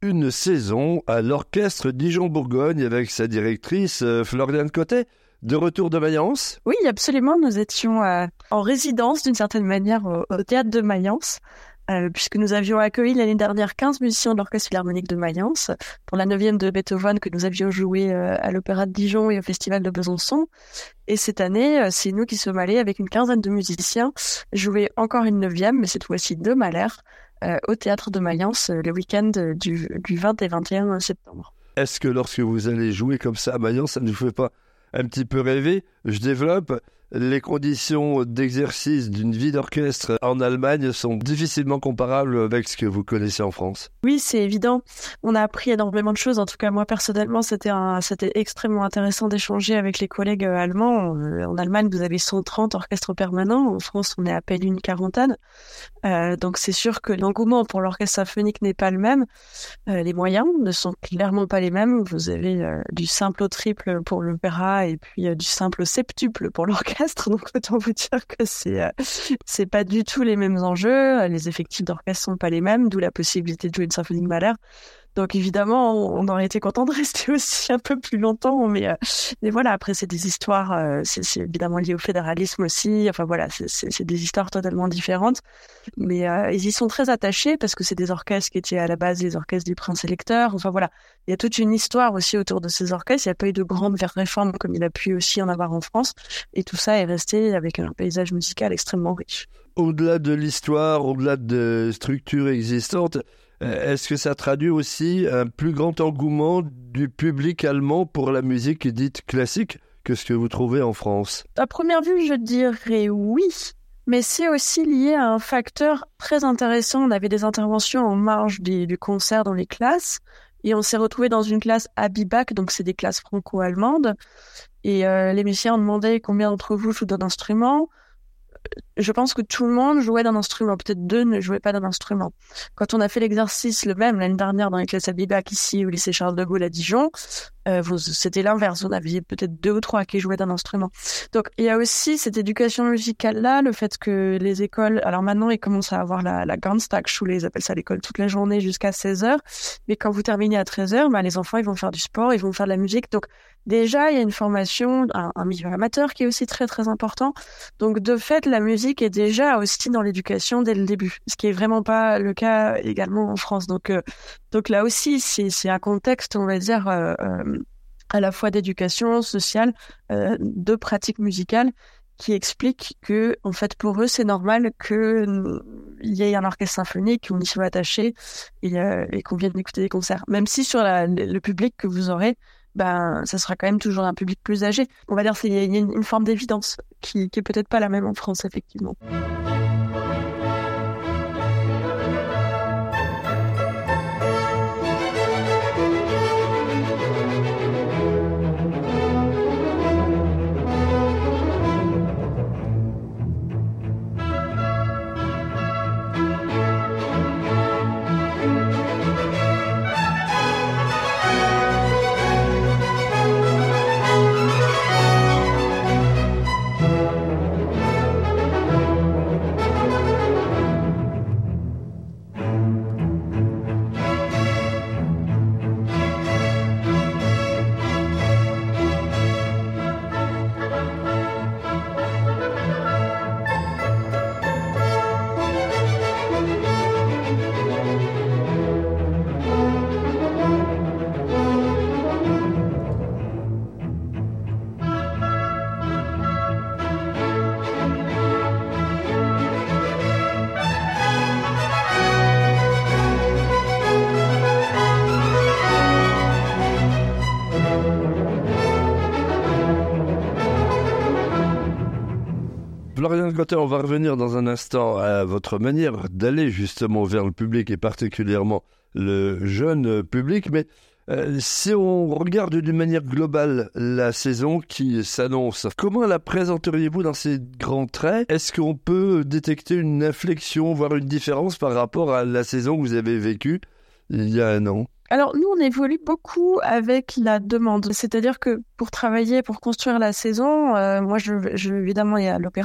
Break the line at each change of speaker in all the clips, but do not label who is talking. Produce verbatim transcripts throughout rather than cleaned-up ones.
une saison à l'Orchestre Dijon-Bourgogne avec sa directrice euh, Floriane Cottet, de retour de Mayence.
Oui, absolument. Nous étions euh, en résidence d'une certaine manière au, au Théâtre de Mayence, euh, puisque nous avions accueilli l'année dernière quinze musiciens de l'Orchestre Philharmonique de Mayence pour la neuvième de Beethoven que nous avions joué euh, à l'Opéra de Dijon et au Festival de Besançon. Et cette année, euh, c'est nous qui sommes allés avec une quinzaine de musiciens jouer encore une neuvième, mais cette fois-ci de Mahler, euh, au Théâtre de Mayence euh, le week-end du, du vingt et vingt et un septembre.
Est-ce que lorsque vous allez jouer comme ça à Mayence, ça ne vous fait pas un petit peu rêver? Je développe. Les conditions d'exercice d'une vie d'orchestre en Allemagne sont difficilement comparables avec ce que vous connaissez en France.
Oui, c'est évident. On a appris énormément de choses. En tout cas, moi, personnellement, c'était un, c'était extrêmement intéressant d'échanger avec les collègues allemands. En Allemagne, vous avez cent trente orchestres permanents. En France, on est à peine une quarantaine. Euh, donc, c'est sûr que l'engouement pour l'orchestre symphonique n'est pas le même. Euh, les moyens ne sont clairement pas les mêmes. Vous avez euh, du simple au triple pour l'opéra et puis euh, du simple au septuple pour l'orchestre. Donc autant vous dire que c'est euh, c'est pas du tout les mêmes enjeux. Les effectifs d'orchestre sont pas les mêmes, d'où la possibilité de jouer une symphonie de Mahler. Donc évidemment, on aurait été content de rester aussi un peu plus longtemps, mais euh, mais voilà. Après, c'est des histoires, euh, c'est, c'est évidemment lié au fédéralisme aussi. Enfin voilà, c'est c'est, c'est des histoires totalement différentes, mais euh, ils y sont très attachés parce que c'est des orchestres qui étaient à la base les orchestres du prince électeur. Enfin voilà, il y a toute une histoire aussi autour de ces orchestres. Il n'y a pas eu de grandes réformes comme il a pu aussi en avoir en France, et tout ça est resté avec un paysage musical extrêmement riche.
Au-delà de l'histoire, au-delà de structures existantes, est-ce que ça traduit aussi un plus grand engouement du public allemand pour la musique dite classique que ce que vous trouvez en France?
À première vue, je dirais oui, mais c'est aussi lié à un facteur très intéressant. On avait des interventions en marge du, du concert dans les classes, et on s'est retrouvé dans une classe à Bibach, donc c'est des classes franco-allemandes, et euh, les musiciens ont demandé combien d'entre vous jouent d'un instrument. Je pense que tout le monde jouait d'un instrument. Peut-être deux ne jouaient pas d'un instrument. Quand on a fait l'exercice le même l'année dernière dans les classes à Bibach ici au lycée Charles de Gaulle à Dijon, euh, vous, c'était l'inverse. On avait peut-être deux ou trois qui jouaient d'un instrument. Donc il y a aussi cette éducation musicale-là, le fait que les écoles, alors maintenant ils commencent à avoir la, la Ganztagsschule, ils appellent ça l'école toute la journée jusqu'à seize heures. Mais quand vous terminez à treize heures, bah, les enfants ils vont faire du sport, ils vont faire de la musique. Donc déjà il y a une formation, un, un milieu amateur qui est aussi très très important. Donc de fait la musique est déjà aussi dans l'éducation dès le début, ce qui est vraiment pas le cas également en France. Donc, euh, donc là aussi, c'est, c'est un contexte, on va dire, euh, euh, à la fois d'éducation sociale, euh, de pratique musicale, qui explique que, en fait, pour eux, c'est normal qu'il y ait un orchestre symphonique, qu'on y soit attaché et, euh, et qu'on vienne écouter des concerts. Même si sur la, le public que vous aurez, ben, ça sera quand même toujours un public plus âgé. On va dire qu'il y a une, une forme d'évidence qui, qui est peut-être pas la même en France, effectivement.
Floriane Cottet, on va revenir dans un instant à votre manière d'aller justement vers le public et particulièrement le jeune public. Mais euh, si on regarde d'une manière globale la saison qui s'annonce, comment la présenteriez-vous dans ces grands traits? Est-ce qu'on peut détecter une inflexion, voire une différence par rapport à la saison que vous avez vécue il y a un an?
Alors, nous, on évolue beaucoup avec la demande. C'est-à-dire que pour travailler, pour construire la saison, euh, moi, je, je, évidemment, il y a l'opéra.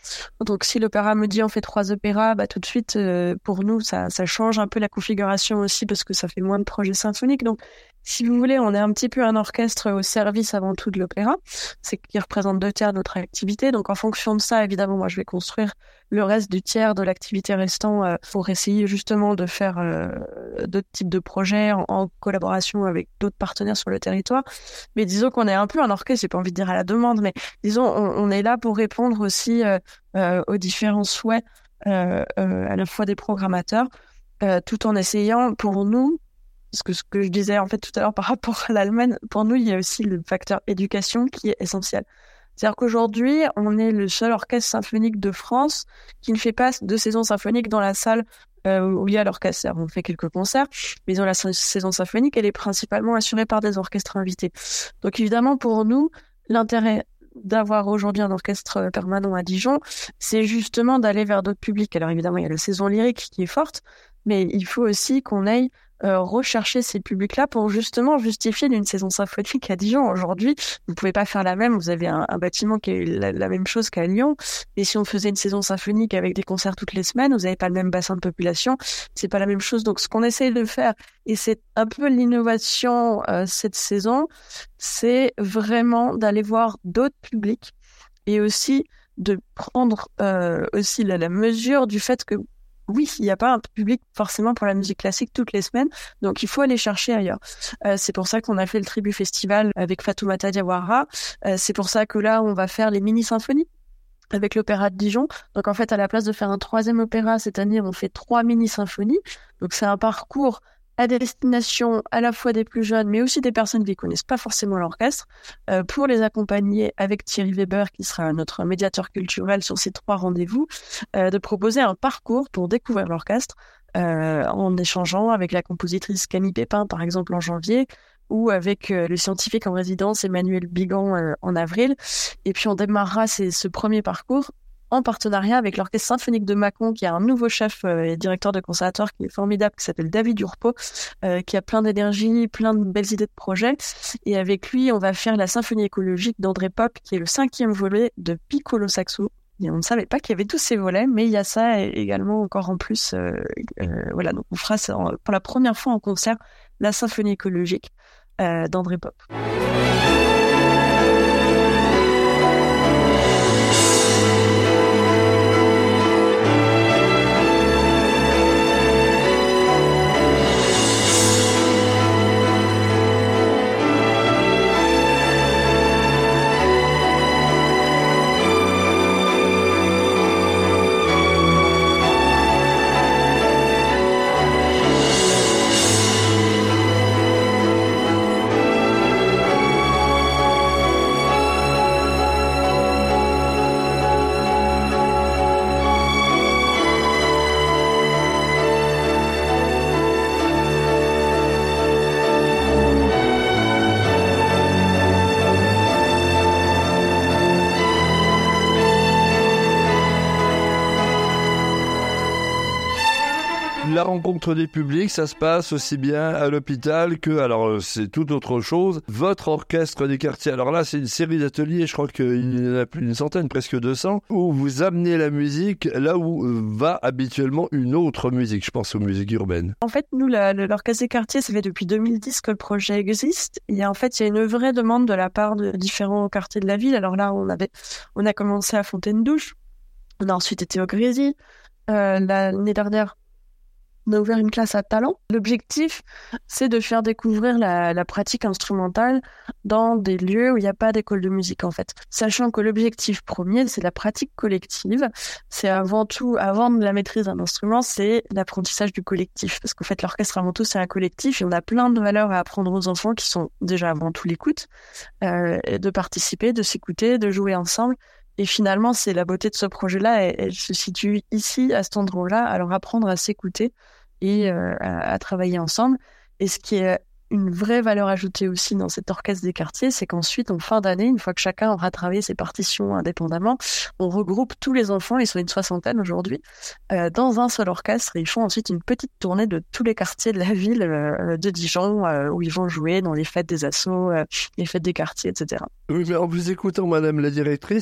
Donc si l'opéra me dit on fait trois opéras, bah tout de suite euh, pour nous ça ça change un peu la configuration aussi parce que ça fait moins de projets symphoniques. Donc si vous voulez, on est un petit peu un orchestre au service avant tout de l'opéra, c'est qui représente deux tiers de notre activité. Donc en fonction de ça, évidemment, moi je vais construire le reste du tiers de l'activité restant euh, pour essayer justement de faire euh, d'autres types de projets en, en collaboration avec d'autres partenaires sur le territoire. Mais disons qu'on est un peu un orchestre, j'ai pas envie de dire à la demande, mais disons on, on est là pour répondre aussi euh, euh, aux différents souhaits euh, euh, à la fois des programmateurs, euh, tout en essayant pour nous, parce que ce que je disais en fait tout à l'heure par rapport à l'Allemagne, pour nous il y a aussi le facteur éducation qui est essentiel. C'est-à-dire qu'aujourd'hui, on est le seul orchestre symphonique de France qui ne fait pas de saison symphonique dans la salle euh, où il y a l'orchestre. On fait quelques concerts, mais dans la saison symphonique, elle est principalement assurée par des orchestres invités. Donc évidemment, pour nous, l'intérêt d'avoir aujourd'hui un orchestre permanent à Dijon, c'est justement d'aller vers d'autres publics. Alors évidemment, il y a la saison lyrique qui est forte, mais il faut aussi qu'on aille Euh, rechercher ces publics-là pour justement justifier d'une saison symphonique à Dijon. Aujourd'hui, vous pouvez pas faire la même. Vous avez un, un bâtiment qui est la, la même chose qu'à Lyon. Et si on faisait une saison symphonique avec des concerts toutes les semaines, vous n'avez pas le même bassin de population. C'est pas la même chose. Donc, ce qu'on essaye de faire, et c'est un peu l'innovation euh, cette saison, c'est vraiment d'aller voir d'autres publics et aussi de prendre euh, aussi la, la mesure du fait que oui, il n'y a pas un public forcément pour la musique classique toutes les semaines, donc il faut aller chercher ailleurs. Euh, c'est pour ça qu'on a fait le Tribu Festival avec Fatoumata Diawara. Euh, c'est pour ça que là, on va faire les mini-symphonies avec l'Opéra de Dijon. Donc en fait, à la place de faire un troisième opéra, cette année, on fait trois mini-symphonies. Donc c'est un parcours à destination à la fois des plus jeunes, mais aussi des personnes qui ne connaissent pas forcément l'orchestre, euh, pour les accompagner avec Thierry Weber, qui sera notre médiateur culturel sur ces trois rendez-vous, euh, de proposer un parcours pour découvrir l'orchestre, euh, en échangeant avec la compositrice Camille Pépin, par exemple, en janvier, ou avec euh, le scientifique en résidence Emmanuel Bigan euh, en avril. Et puis on démarrera ces, ce premier parcours en partenariat avec l'Orchestre Symphonique de Mâcon, qui a un nouveau chef euh, et directeur de conservatoire qui est formidable, qui s'appelle David Urpo, euh, qui a plein d'énergie, plein de belles idées de projets. Et avec lui, on va faire la symphonie écologique d'André Pop, qui est le cinquième volet de Piccolo Saxo. Et on ne savait pas qu'il y avait tous ces volets, mais il y a ça également encore en plus. Euh, euh, voilà, donc on fera ça en, pour la première fois en concert, la symphonie écologique euh, d'André Pop.
La rencontre des publics, ça se passe aussi bien à l'hôpital que, alors c'est tout autre chose, votre orchestre des quartiers. Alors là, c'est une série d'ateliers, je crois qu'il y en a plus d'une centaine, presque deux cents, où vous amenez la musique là où va habituellement une autre musique. Je pense aux musiques urbaines.
En fait, nous, la, l'orchestre des quartiers, ça fait depuis deux mille dix que le projet existe. Et en fait, il y a une vraie demande de la part de différents quartiers de la ville. Alors là, on avait, on a commencé à Fontaine-Douche. On a ensuite été au Grésy. Euh, l'année dernière, on a ouvert une classe à Talent. L'objectif, c'est de faire découvrir la, la pratique instrumentale dans des lieux où il n'y a pas d'école de musique, en fait. Sachant que l'objectif premier, c'est la pratique collective. C'est avant tout, avant de la maîtrise d'un instrument, c'est l'apprentissage du collectif. Parce qu'en fait, l'orchestre, avant tout, c'est un collectif et on a plein de valeurs à apprendre aux enfants qui sont déjà avant tout l'écoute, euh, de participer, de s'écouter, de jouer ensemble. Et finalement, c'est la beauté de ce projet-là, elle, elle se situe ici, à cet endroit-là, à leur apprendre à s'écouter et euh, à, à travailler ensemble. Et ce qui est une vraie valeur ajoutée aussi dans cet orchestre des quartiers, c'est qu'ensuite, en fin d'année, une fois que chacun aura travaillé ses partitions indépendamment, on regroupe tous les enfants, ils sont une soixantaine aujourd'hui, euh, dans un seul orchestre et ils font ensuite une petite tournée de tous les quartiers de la ville euh, de Dijon, euh, où ils vont jouer dans les fêtes des assos, euh, les fêtes des quartiers, et cetera.
Oui, mais en vous écoutant, Madame la directrice,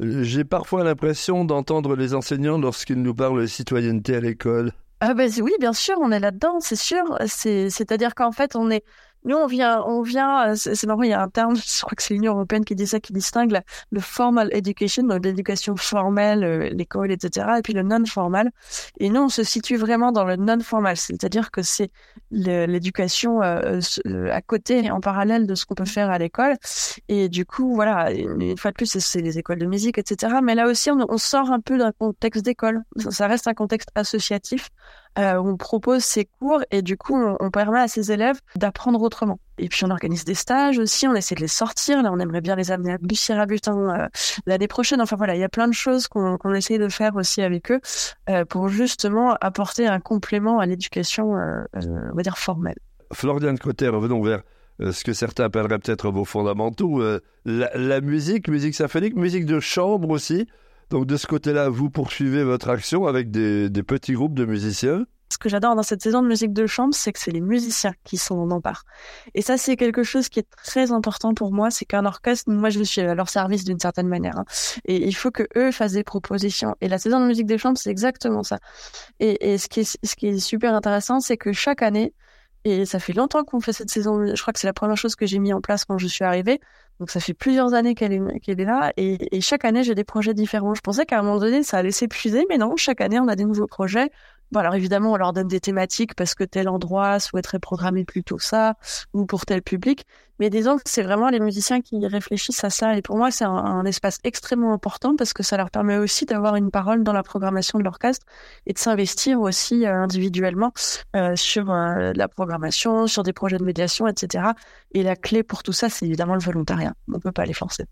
J'ai parfois l'impression d'entendre les enseignants lorsqu'ils nous parlent de citoyenneté à l'école.
Ah bah oui, bien sûr, on est là-dedans, c'est sûr. C'est, c'est-à-dire qu'en fait, on est, nous, on vient, on vient, c'est, c'est marrant, il y a un terme, je crois que c'est l'Union européenne qui dit ça, qui distingue la, le formal education, donc l'éducation formelle, euh, l'école, et cetera, et puis le non-formal. Et nous, on se situe vraiment dans le non-formal, c'est-à-dire que c'est le, l'éducation euh, euh, à côté, en parallèle de ce qu'on peut faire à l'école. Et du coup, voilà, une, une fois de plus, c'est, c'est les écoles de musique, et cetera. Mais là aussi, on, on sort un peu d'un contexte d'école. Ça, ça reste un contexte associatif. Euh, on propose ces cours et du coup on, on permet à ces élèves d'apprendre autrement. Et puis on organise des stages aussi, on essaie de les sortir. Là on aimerait bien les amener à Bussy-Rabutin euh, l'année prochaine. Enfin voilà, il y a plein de choses qu'on, qu'on essaie de faire aussi avec eux euh, pour justement apporter un complément à l'éducation, euh, euh, on va dire formelle.
Floriane Cottet, revenons vers euh, ce que certains appelleraient peut-être vos fondamentaux. Euh, la, la musique, musique symphonique, musique de chambre aussi. Donc de ce côté-là, vous poursuivez votre action avec des, des petits groupes de musiciens.
Ce que j'adore dans cette saison de musique de chambre, c'est que c'est les musiciens qui s'en emparent. Et ça, c'est quelque chose qui est très important pour moi, c'est qu'un orchestre, moi je suis à leur service d'une certaine manière. Hein. Et il faut que eux fassent des propositions. Et la saison de musique de chambre, c'est exactement ça. Et, et ce, qui est, ce qui est super intéressant, c'est que chaque année, et ça fait longtemps qu'on fait cette saison, je crois que c'est la première chose que j'ai mis en place quand je suis arrivée. Donc ça fait plusieurs années qu'elle est, qu'elle est là et, et chaque année j'ai des projets différents. Je pensais qu'à un moment donné ça allait s'épuiser, mais non, chaque année on a des nouveaux projets. Bon, alors évidemment on leur donne des thématiques parce que tel endroit souhaiterait programmer plutôt ça ou pour tel public. Mais disons que c'est vraiment les musiciens qui réfléchissent à ça et pour moi c'est un, un espace extrêmement important parce que ça leur permet aussi d'avoir une parole dans la programmation de l'orchestre et de s'investir aussi euh, individuellement euh, sur euh, la programmation, sur des projets de médiation, et cetera. Et la clé pour tout ça c'est évidemment le volontariat. On ne peut pas les forcer.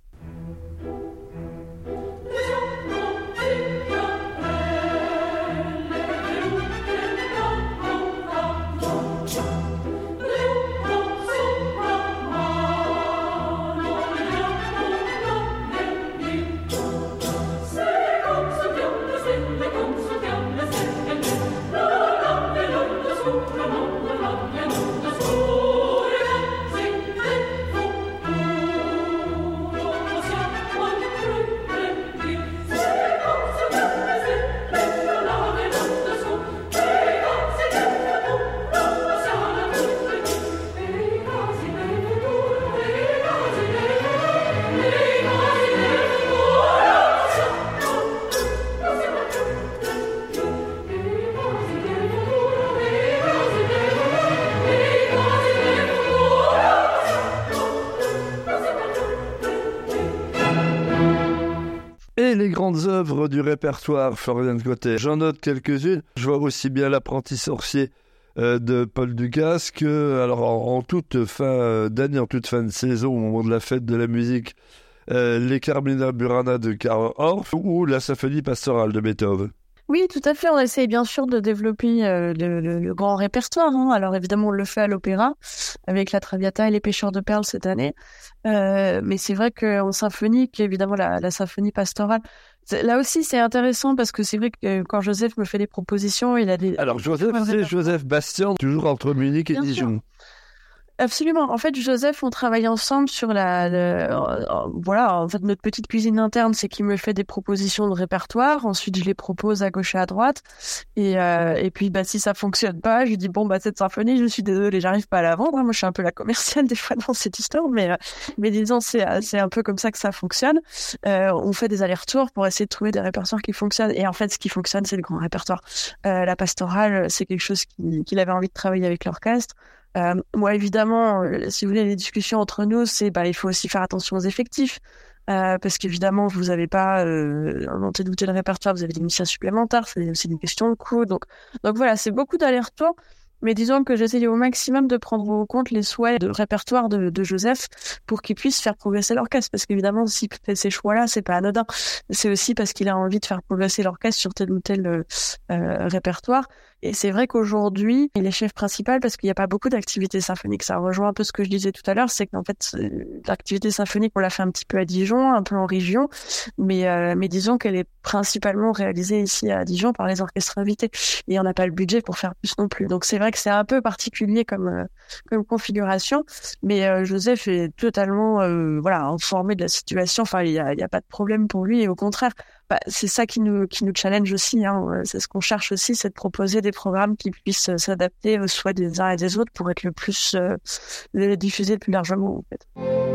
Et les grandes œuvres du répertoire, Floriane Cottet. J'en note quelques-unes. Je vois aussi bien L'Apprenti sorcier euh, de Paul Dukas que, alors en, en toute fin d'année, en toute fin de saison, au moment de la fête de la musique, euh, les Carmina Burana de Karl Orff ou la symphonie pastorale de Beethoven.
Oui, tout à fait. On essaye bien sûr de développer euh, le, le, le grand répertoire. Hein. Alors évidemment, on le fait à l'opéra avec la Traviata et les Pêcheurs de perles cette année. Euh, mais c'est vrai qu'en symphonique, évidemment, la, la symphonie pastorale. Là aussi, c'est intéressant parce que c'est vrai que quand Joseph me fait des propositions, il a des...
Alors Joseph, c'est Joseph Bastian, toujours entre Munich et bien Dijon. Sûr.
Absolument. En fait, Joseph, on travaille ensemble sur la, le, euh, voilà, en fait, notre petite cuisine interne, c'est qu'il me fait des propositions de répertoire. Ensuite, je les propose à gauche et à droite. Et, euh, et puis, bah, si ça fonctionne pas, je lui dis, bon, bah, cette symphonie, je suis désolée, j'arrive pas à la vendre. Moi, je suis un peu la commerciale des fois dans cette histoire, mais, euh, mais disons, c'est, c'est un peu comme ça que ça fonctionne. Euh, on fait des allers-retours pour essayer de trouver des répertoires qui fonctionnent. Et en fait, ce qui fonctionne, c'est le grand répertoire. Euh, la pastorale, c'est quelque chose qui, qu'il avait envie de travailler avec l'orchestre. Euh, moi, évidemment, euh, si vous voulez, les discussions entre nous, c'est bah il faut aussi faire attention aux effectifs, euh, parce qu'évidemment, vous n'avez pas euh, inventé d'outil de répertoire, vous avez des musiciens supplémentaires, c'est aussi des questions de coût. Donc, donc voilà, c'est beaucoup d'allers-retours. Mais disons que j'essaye au maximum de prendre en compte les souhaits de répertoire de, de Joseph pour qu'il puisse faire progresser l'orchestre. Parce qu'évidemment, s'il fait ces choix-là, c'est pas anodin. C'est aussi parce qu'il a envie de faire progresser l'orchestre sur tel ou tel euh, répertoire. Et c'est vrai qu'aujourd'hui, il est chef principal parce qu'il n'y a pas beaucoup d'activités symphoniques. Ça rejoint un peu ce que je disais tout à l'heure, c'est qu'en fait, l'activité symphonique, on l'a fait un petit peu à Dijon, un peu en région, mais, euh, mais disons qu'elle est principalement réalisée ici à Dijon par les orchestres invités. Et on n'a pas le budget pour faire plus non plus. Donc c'est vrai que c'est un peu particulier comme, euh, comme configuration, mais euh, Joseph est totalement euh, voilà, informé de la situation. Enfin, il n'y a, il y a pas de problème pour lui, et au contraire, bah, c'est ça qui nous, qui nous challenge aussi. Hein. C'est ce qu'on cherche aussi, c'est de proposer des programmes qui puissent s'adapter aux souhaits des uns et des autres pour être le plus euh, les diffuser le plus largement en fait.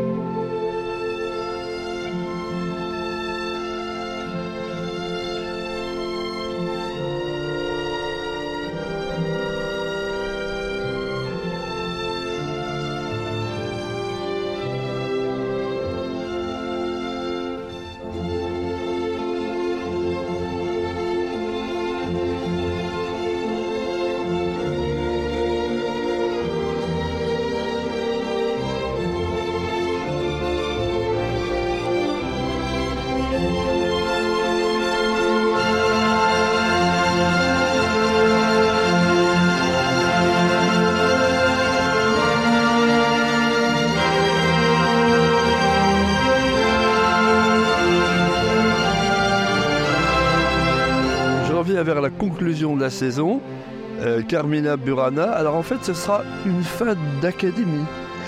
Vers la conclusion de la saison, euh, Carmina Burana. Alors en fait, ce sera une fin d'académie.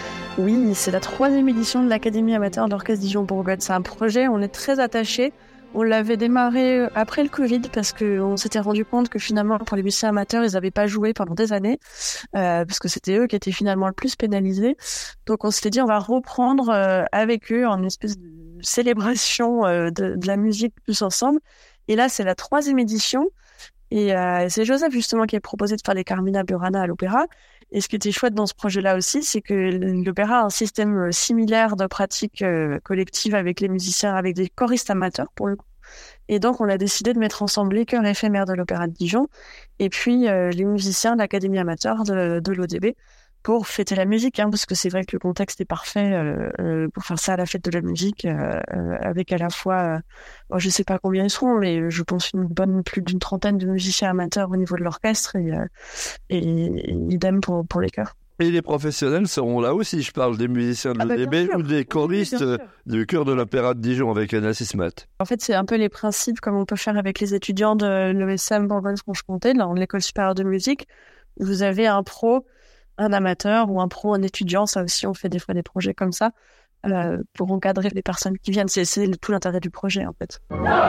Oui, c'est la troisième édition de l'Académie amateur d'orchestre Dijon-Bourgogne. C'est un projet, on est très attachés. On l'avait démarré après le Covid parce qu'on s'était rendu compte que finalement, pour les musiciens amateurs, ils n'avaient pas joué pendant des années euh, parce que c'était eux qui étaient finalement le plus pénalisés. Donc on s'était dit, on va reprendre euh, avec eux en une espèce de célébration euh, de, de la musique tous ensemble. Et là, c'est la troisième édition. Et euh, c'est Joseph justement qui a proposé de faire les Carmina Burana à l'opéra. Et ce qui était chouette dans ce projet-là aussi, c'est que l'opéra a un système similaire de pratique euh, collective avec les musiciens, avec des choristes amateurs pour le coup. Et donc on a décidé de mettre ensemble les chœurs éphémères de l'opéra de Dijon et puis euh, les musiciens de l'Académie amateur de, de l'O D B pour fêter la musique, hein, parce que c'est vrai que le contexte est parfait euh, euh, pour faire ça à la fête de la musique, euh, euh, avec à la fois, euh, bon, je sais pas combien ils seront, mais je pense une bonne, plus d'une trentaine de musiciens amateurs au niveau de l'orchestre, et, euh, et, et idem pour, pour les chœurs.
Et les professionnels seront là aussi, je parle des musiciens de
ah bah,
l'O D B ou des choristes oui, du chœur de l'Opéra de Dijon avec Anna Sismat.
En fait, c'est un peu les principes comme on peut faire avec les étudiants de l'E S M Bourgogne-Franche-Comté, dans l'École supérieure de musique. Vous avez un pro, un amateur ou un pro, un étudiant, ça aussi on fait des fois des projets comme ça euh, pour encadrer les personnes qui viennent. C'est, c'est tout l'intérêt du projet en fait.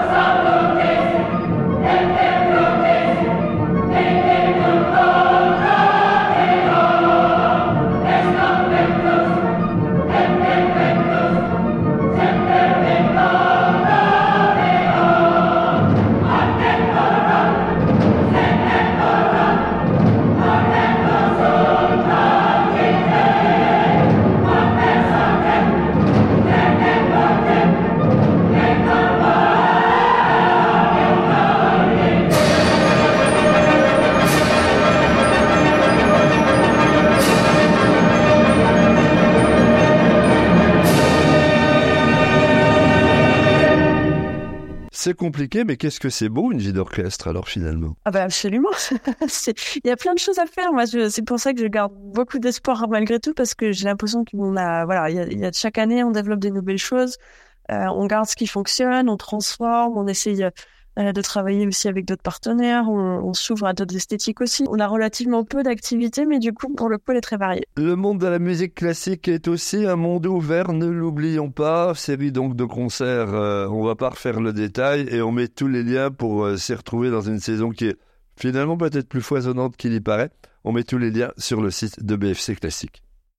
C'est compliqué, mais qu'est-ce que c'est beau une vie d'orchestre alors finalement?
Ah bah absolument. c'est... Il y a plein de choses à faire. Moi, je... c'est pour ça que je garde beaucoup d'espoir malgré tout, parce que j'ai l'impression qu'on a, voilà, il y a, il y a chaque année on développe des nouvelles choses. Euh, on garde ce qui fonctionne, on transforme, on essaye euh, de travailler aussi avec d'autres partenaires, on, on s'ouvre à d'autres esthétiques aussi. On a relativement peu d'activités, mais du coup, pour le coup, elle est très variée.
Le monde de la musique classique est aussi un monde ouvert, ne l'oublions pas. Série donc de concerts, euh, on va pas refaire le détail et on met tous les liens pour euh, s'y retrouver dans une saison qui est finalement peut-être plus foisonnante qu'il y paraît. On met tous les liens sur le site de B F C Classique.